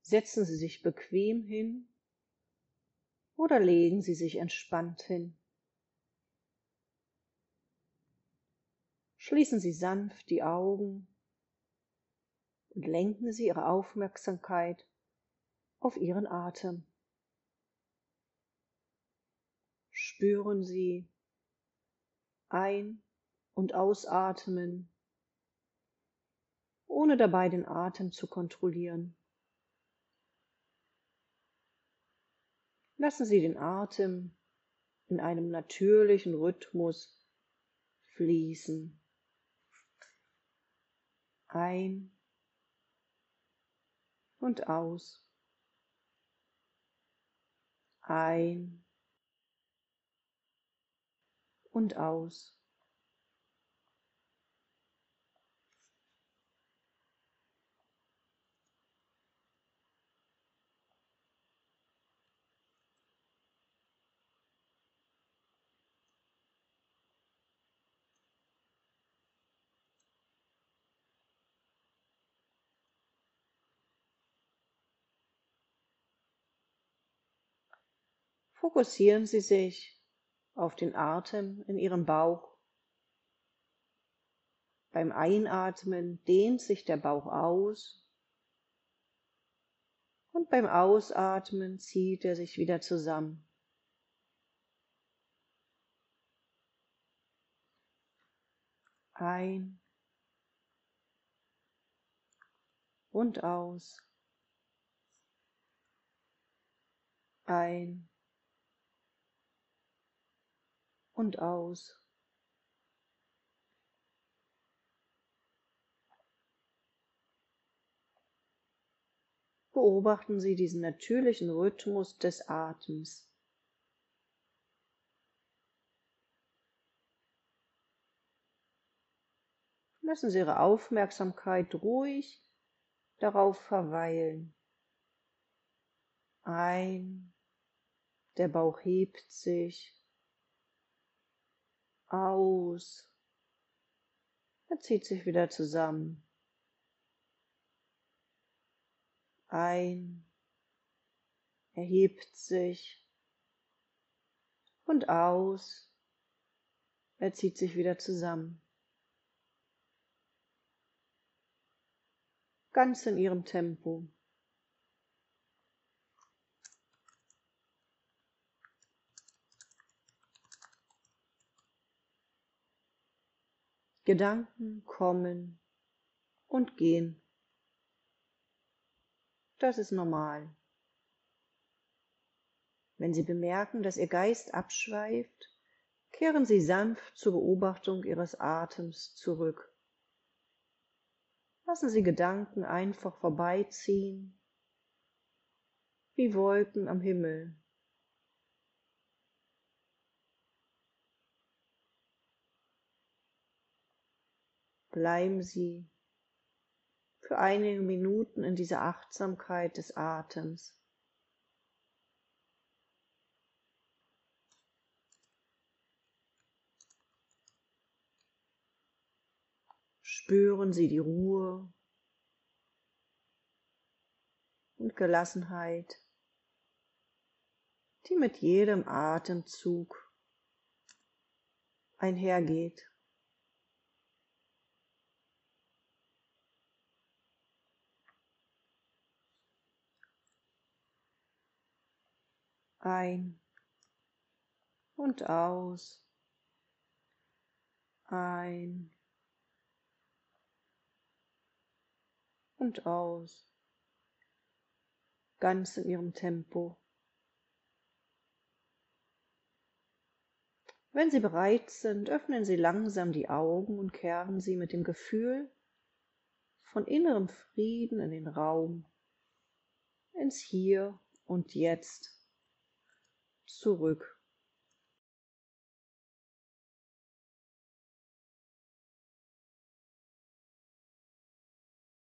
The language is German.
Setzen Sie sich bequem hin oder legen Sie sich entspannt hin. Schließen Sie sanft die Augen und lenken Sie Ihre Aufmerksamkeit auf Ihren Atem. Spüren Sie ein- und ausatmen, ohne dabei den Atem zu kontrollieren. Lassen Sie den Atem in einem natürlichen Rhythmus fließen. Ein und aus. Ein und aus. Fokussieren Sie sich auf den Atem in Ihrem Bauch. Beim Einatmen dehnt sich der Bauch aus und beim Ausatmen zieht er sich wieder zusammen. Ein und aus. Ein und aus. Beobachten Sie diesen natürlichen Rhythmus des Atems. Lassen Sie Ihre Aufmerksamkeit ruhig darauf verweilen. Ein, der Bauch hebt sich. Aus, er zieht sich wieder zusammen. Ein, er hebt sich. Und aus, er zieht sich wieder zusammen. Ganz in Ihrem Tempo. Gedanken kommen und gehen. Das ist normal. Wenn Sie bemerken, dass Ihr Geist abschweift, kehren Sie sanft zur Beobachtung Ihres Atems zurück. Lassen Sie Gedanken einfach vorbeiziehen, wie Wolken am Himmel. Bleiben Sie für einige Minuten in dieser Achtsamkeit des Atems. Spüren Sie die Ruhe und Gelassenheit, die mit jedem Atemzug einhergeht. Ein und aus. Ein und aus. Ganz in Ihrem Tempo. Wenn Sie bereit sind, öffnen Sie langsam die Augen und kehren Sie mit dem Gefühl von innerem Frieden in den Raum, ins Hier und Jetzt zurück.